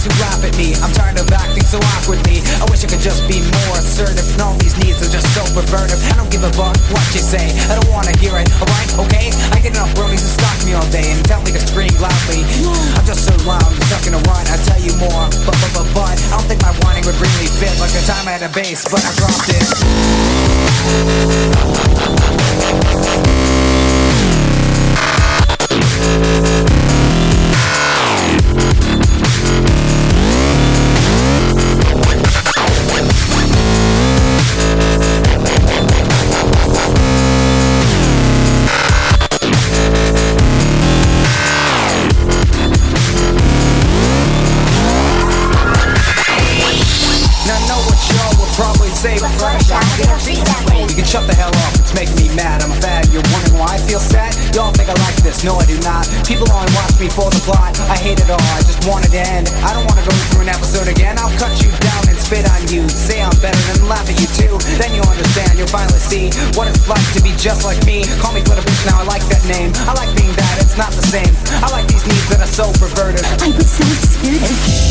to laugh at me. I'm tired of acting so awkwardly. I wish I could just be more assertive. And all these needs are just so pervertive. I don't give a fuck what you say, I don't wanna hear it, alright, okay? I get enough bronies to stalk me all day and tell me to scream loudly. I'm just so loud, I'm stuck in a run, I tell you more, but I don't think my whining would really fit. Like the time I had a bass, but I dropped it. Say fresh, you can shut the hell up, it's making me mad. I'm a fag, you're wondering why I feel sad? You all think I like this, no I do not. People only watch me for the plot. I hate it all, I just want it to end. I don't wanna go through an episode again. I'll cut you down and spit on you. Say I'm better than laugh at you too. Then you'll understand, you'll finally see what it's like to be just like me. Call me for the bitch, now I like that name. I like being bad, it's not the same. I like these needs that are so perverted. I was so excited.